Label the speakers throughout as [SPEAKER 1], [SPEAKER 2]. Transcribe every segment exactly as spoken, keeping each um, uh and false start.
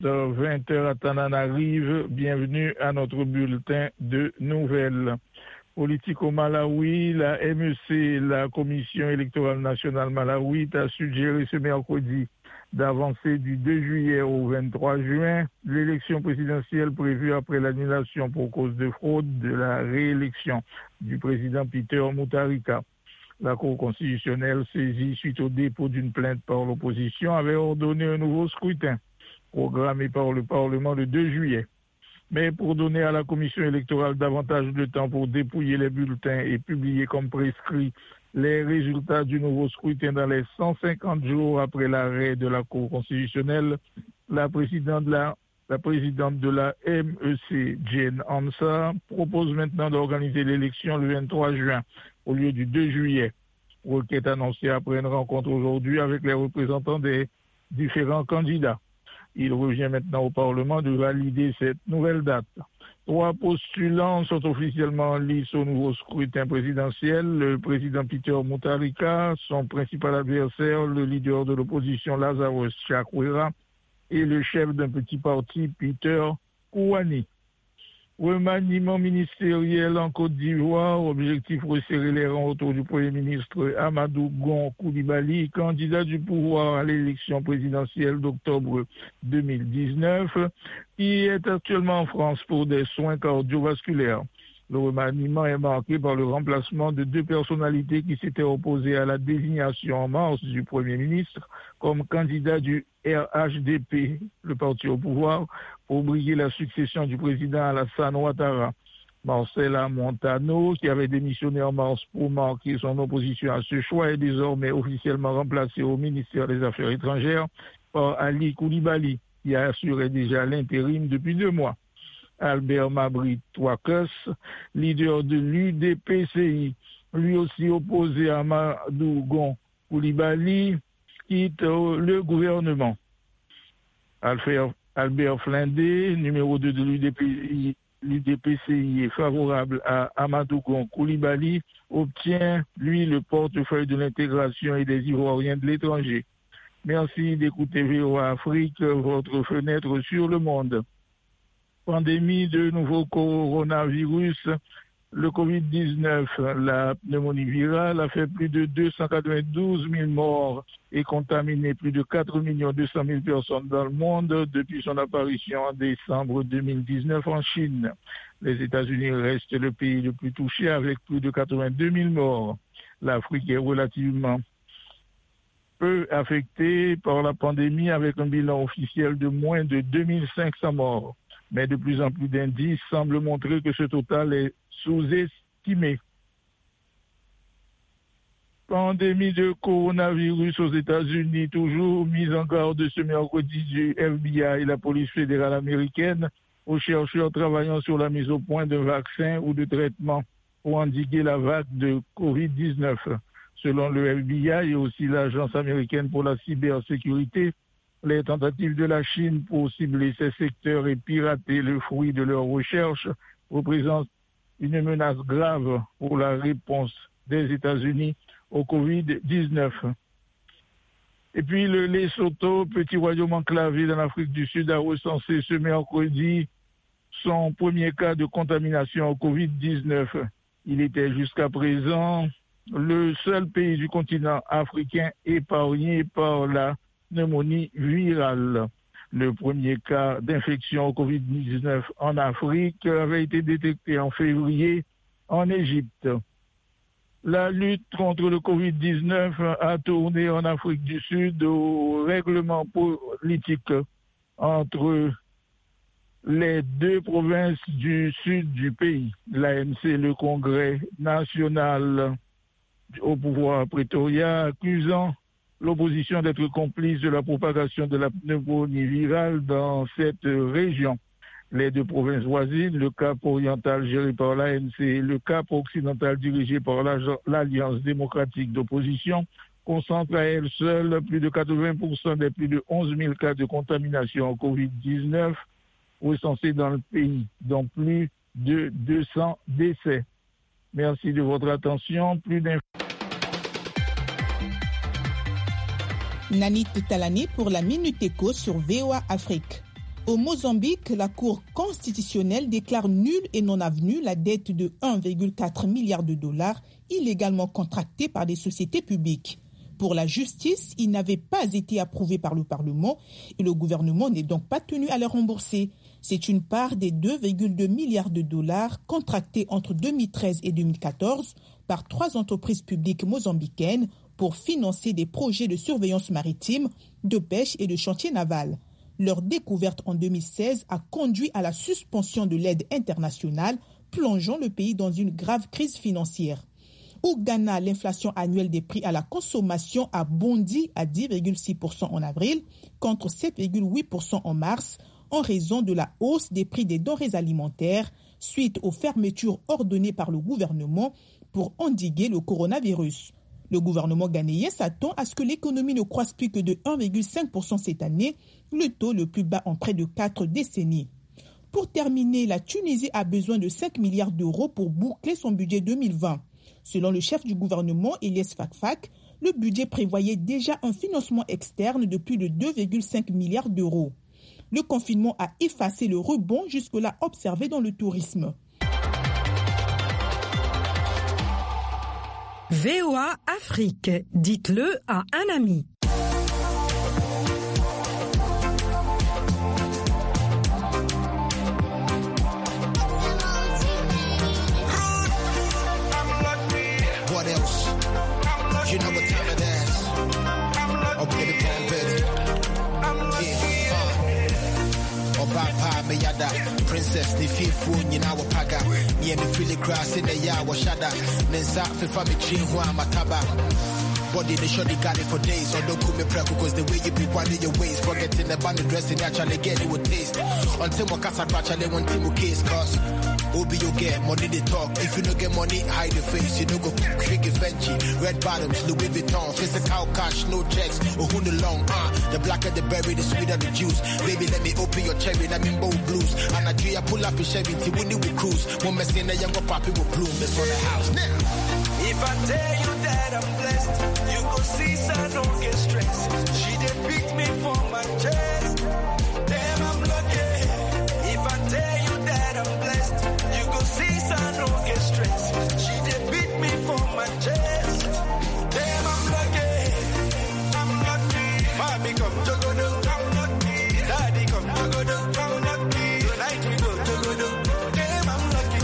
[SPEAKER 1] vingt heures à Tananarive, bienvenue à notre bulletin de nouvelles. Politique au Malawi, la M E C, la Commission électorale nationale Malawi, a suggéré ce mercredi d'avancer du deux juillet au vingt-trois juin l'élection présidentielle prévue après l'annulation pour cause de fraude de la réélection du président Peter Mutharika. La Cour constitutionnelle, saisie suite au dépôt d'une plainte par l'opposition, avait ordonné un nouveau scrutin programmé par le Parlement le deux juillet. Mais pour donner à la Commission électorale davantage de temps pour dépouiller les bulletins et publier comme prescrit les résultats du nouveau scrutin dans les cent cinquante jours après l'arrêt de la Cour constitutionnelle, la présidente de la, la, présidente de la M E C, Jane Ansah, propose maintenant d'organiser l'élection le vingt-trois juin au lieu du deux juillet. Requête annoncée après une rencontre aujourd'hui avec les représentants des différents candidats. Il revient maintenant au Parlement de valider cette nouvelle date. Trois postulants sont officiellement en lice au nouveau scrutin présidentiel. Le président Peter Mutharika, son principal adversaire, le leader de l'opposition Lazarus Chakwera, et le chef d'un petit parti, Peter Kouani. Remaniement ministériel en Côte d'Ivoire, objectif resserrer les rangs autour du Premier ministre Amadou Gon Coulibaly, candidat du pouvoir à l'élection présidentielle d'octobre deux mille dix-neuf, qui est actuellement en France pour des soins cardiovasculaires. Le remaniement est marqué par le remplacement de deux personnalités qui s'étaient opposées à la désignation en mars du Premier ministre comme candidat du R H D P, le parti au pouvoir, pour briguer la succession du président Alassane Ouattara. Marcela Montano, qui avait démissionné en mars pour marquer son opposition à ce choix, est désormais officiellement remplacé au ministère des Affaires étrangères par Ali Coulibaly, qui a assuré déjà l'intérim depuis deux mois. Albert Mabry Touakas, leader de l'U D P C I, lui aussi opposé à Amadou Gon Coulibaly, quitte le gouvernement. Albert Flindé, numéro deux de l'U D P C I, est favorable à Amadou Gon Coulibaly, obtient, lui, le portefeuille de l'intégration et des Ivoiriens de l'étranger. Merci d'écouter V O A Afrique, votre fenêtre sur le monde. Pandémie de nouveau coronavirus, le covid dix-neuf, la pneumonie virale a fait plus de deux cent quatre-vingt-douze mille morts et contaminé plus de quatre millions deux cent mille personnes dans le monde depuis son apparition en décembre deux mille dix-neuf en Chine. Les États-Unis restent le pays le plus touché avec plus de quatre-vingt-deux mille morts. L'Afrique est relativement peu affectée par la pandémie avec un bilan officiel de moins de deux mille cinq cents morts. Mais de plus en plus d'indices semblent montrer que ce total est sous-estimé. Pandémie de coronavirus aux États-Unis, toujours mise en garde ce mercredi du F B I et la police fédérale américaine aux chercheurs travaillant sur la mise au point d'un vaccin ou de traitement pour endiguer la vague de covid dix-neuf. Selon le F B I et aussi l'Agence américaine pour la cybersécurité, les tentatives de la Chine pour cibler ces secteurs et pirater le fruit de leurs recherches représentent une menace grave pour la réponse des États-Unis au covid dix-neuf. Et puis le Lesotho, petit royaume enclavé dans l'Afrique du Sud, a recensé ce mercredi son premier cas de contamination au covid dix-neuf. Il était jusqu'à présent le seul pays du continent africain épargné par la pneumonie virale. Le premier cas d'infection au covid dix-neuf en Afrique avait été détecté en février en Égypte. La lutte contre le covid dix-neuf a tourné en Afrique du Sud au règlement politique entre les deux provinces du sud du pays, l'A N C, le Congrès national au pouvoir Pretoria, accusant l'opposition d'être complice de la propagation de la pneumonie virale dans cette région. Les deux provinces voisines, le Cap oriental géré par l'A N C et le Cap occidental dirigé par l'Alliance démocratique d'opposition, concentrent à elles seules plus de quatre-vingts pour cent des plus de onze mille cas de contamination au covid dix-neuf recensés dans le pays, dont plus de deux cents décès. Merci de votre attention. Plus d'infos.
[SPEAKER 2] Nanit Talani pour la Minute Éco sur V O A Afrique. Au Mozambique, la Cour constitutionnelle déclare nulle et non avenue la dette de un virgule quatre milliard de dollars illégalement contractée par des sociétés publiques. Pour la justice, il n'avait pas été approuvé par le Parlement et le gouvernement n'est donc pas tenu à le rembourser. C'est une part des deux virgule deux milliards de dollars contractés entre deux mille treize et deux mille quatorze par trois entreprises publiques mozambicaines pour financer des projets de surveillance maritime, de pêche et de chantier naval. Leur découverte en deux mille seize a conduit à la suspension de l'aide internationale, plongeant le pays dans une grave crise financière. Au Ghana, l'inflation annuelle des prix à la consommation a bondi à dix virgule six pour cent en avril, contre sept virgule huit pour cent en mars, en raison de la hausse des prix des denrées alimentaires, suite aux fermetures ordonnées par le gouvernement pour endiguer le coronavirus. Le gouvernement ghanéen s'attend à ce que l'économie ne croisse plus que de un virgule cinq pour cent cette année, le taux le plus bas en près de quatre décennies. Pour terminer, la Tunisie a besoin de cinq milliards d'euros pour boucler son budget deux mille vingt. Selon le chef du gouvernement, Elias Fakfak, le budget prévoyait déjà un financement externe de plus de deux virgule cinq milliards d'euros. Le confinement a effacé le rebond jusque-là observé dans le tourisme.
[SPEAKER 3] V O A Afrique, dites-le à un ami.
[SPEAKER 4] What else? You know what time it is. Oh, baby, come baby. Yeah, uh. Obapa me yada, princess ni fifu nyina wapaga. Nye me feel grass in the ya washada. Nensa fifa me chin hua mataba. Body they sure they got it for days. So don't call me prep because the way you be one in your ways. Forgetting the band dressing actually get it with taste. Until my casa actually one team case cause Obi you get money they talk. If you don't get money, hide your face. You don't go trick Fenty. Red bottoms, Louis Vuitton. Physical cash, no checks. Or who the long, uh. The blacker the berry, the sweeter the juice. Baby, let me open your cherry, let me bold blues. And I do pull up a Chevy, when we cruise. One mess in a younger poppy will bloom. That's on the house. Now.
[SPEAKER 5] If I tell you that I'm blessed, you go see, son, don't get stressed. She did beat me for my chest. Damn, I'm lucky. If I tell you that I'm blessed, you go see, son, don't get stressed. She did beat me for my chest. Damn, I'm lucky. I'm lucky. Mommy come Jogodo, I'm lucky. Daddy come Jogodo, I'm lucky. Tonight we go Jogodo. Damn, I'm lucky.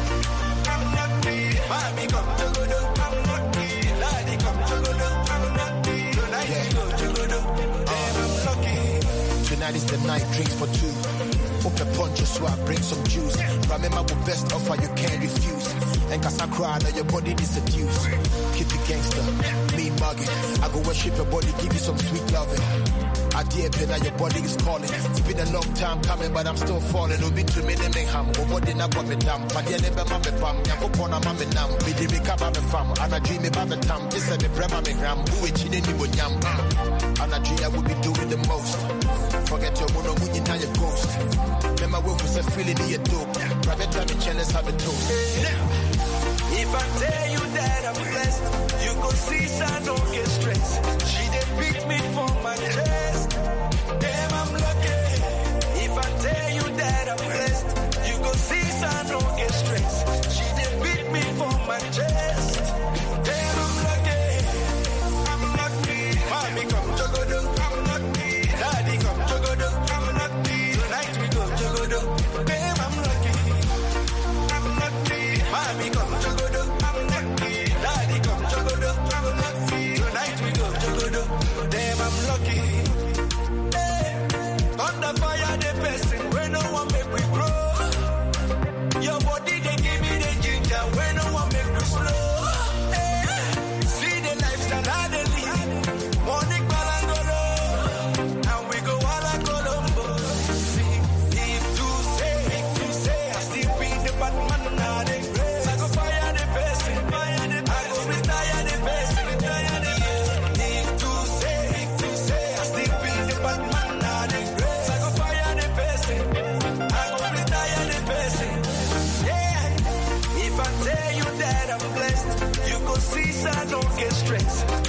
[SPEAKER 5] I'm lucky. Mommy come Jogodo, I'm lucky. Daddy come Jogodo, I'm lucky. Tonight we go Jogodo. Damn, I'm lucky.
[SPEAKER 4] Tonight is the night, drinks for two. Open poncho so I bring some juice. Remember the best offer you can't refuse. And cause I cry now your body is seduced. Keep it gangster, me mugging. I go worship your body, give you some sweet loving. I dear pin your body is calling. It's been a long time coming, but I'm still falling. Obi to me name ham. O body na kwa me dam. Padia nebe mame pam. Yanko pona mame nam. Bidi rika mame fam. And I dream about the time. This is me brema me gram. Who it chine ni bonyam. And I dream I will be doing the most. Forget your mono when you now your ghost. Remember when we said feeling in your dope. Private time and challenge have a toast.
[SPEAKER 5] If I tell you that I'm blessed, you go see, son, don't get stressed. She did beat me for my chest. Damn, I'm lucky. If I tell you that I'm blessed, you go see, son, don't get stressed. She did beat me for my chest. Damn, I'm lucky. I'm lucky. Mommy come Jogodo, I'm lucky. Daddy come Jogodo, I'm lucky. Tonight we go Jogodo. Damn, I'm lucky. I'm lucky. Mommy come Jogodo, I'm lucky. Daddy come Jogodo, I'm lucky. Tonight we go Jogodo. Damn, I'm lucky. Hey, thunder fire the person where no one make we grow. Your body they give me the ginger where no one make we slow. Hey, see the lifestyle I they live. Morning balangolo, and we go all a Colombo. See, if you say, if you say, I still be the Batman now they grace. I go fire the person, fire the person. I go retire the person, retire the person. If you say, if you say, I still be the Batman now they grace. I go fire the person, I go retire the person. Yeah, if I tell you that I'm blessed, you go see, son, don't get stressed.